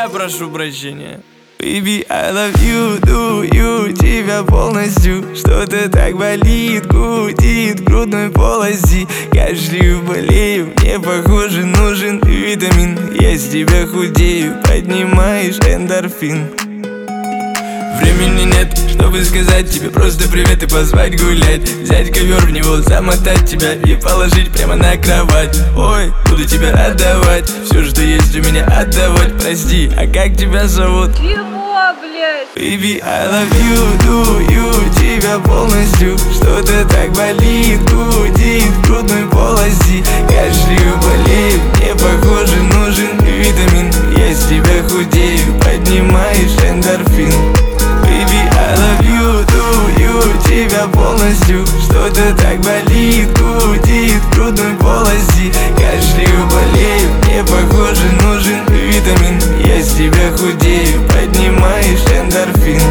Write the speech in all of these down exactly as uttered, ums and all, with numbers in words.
Я прошу прощения. Baby, I love you, do you, тебя полностью. Что-то так болит, гудит в грудной полости. Кашляю, болею, мне похоже нужен витамин. Я с тебя худею, поднимаешь эндорфин. Времени нет, чтобы сказать тебе просто привет и позвать гулять. Взять ковер, в него замотать тебя и положить прямо на кровать. Ой, буду тебя отдавать, все, что есть у меня отдавать. Прости, а как тебя зовут? Чего, блядь? Baby, I love you, do you, тебя полностью. Что-то так болит, гудит в грудной полости. Кашляю, болею, мне похоже нужен витамин. Я с тебя худею, поднимаешь эндорфин. Baby, I love you, do you, тебя полностью. Что-то так болит, гудит в грудной полости. Кашляю, болею, мне похоже нужен витамин. Я с тебя худею, поднимаешь эндорфин.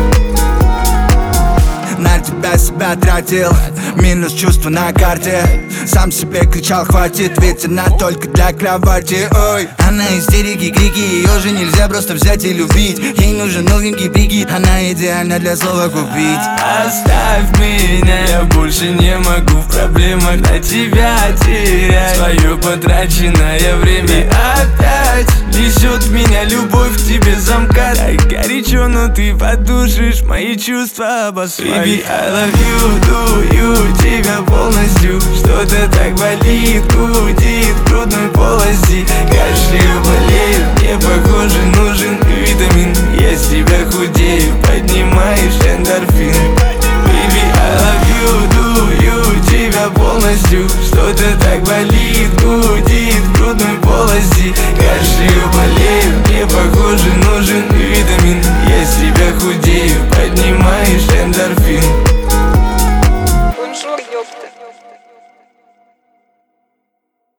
На тебя себя тратил, минус чувства на карте. Сам себе кричал, хватит, ведь она только для кровати. Ой, она истерики, крики, ее же нельзя просто взять и любить. Ей нужен новенький прикид, она идеальна для слова купить. Оставь меня, я больше не могу в проблемах на тебя терять свое потраченное время. Опять несет меня любовь к тебе замкат. Так горячо, но ты подушишь мои чувства об асфальте. Baby, I love you, do you, тебя полностью. Что-то так болит, гудит в грудной полости. Кашляю, болею, мне похоже нужен витамин. Я с тебя худею, поднимаешь эндорфин. Baby, I love you, do you, тебя полностью. Что-то так болит, гудит в грудной полости. Кашляю, болею, мне похоже нужен витамин. Я с тебя худею, поднимаешь эндорфин. Бонжур, ёпта.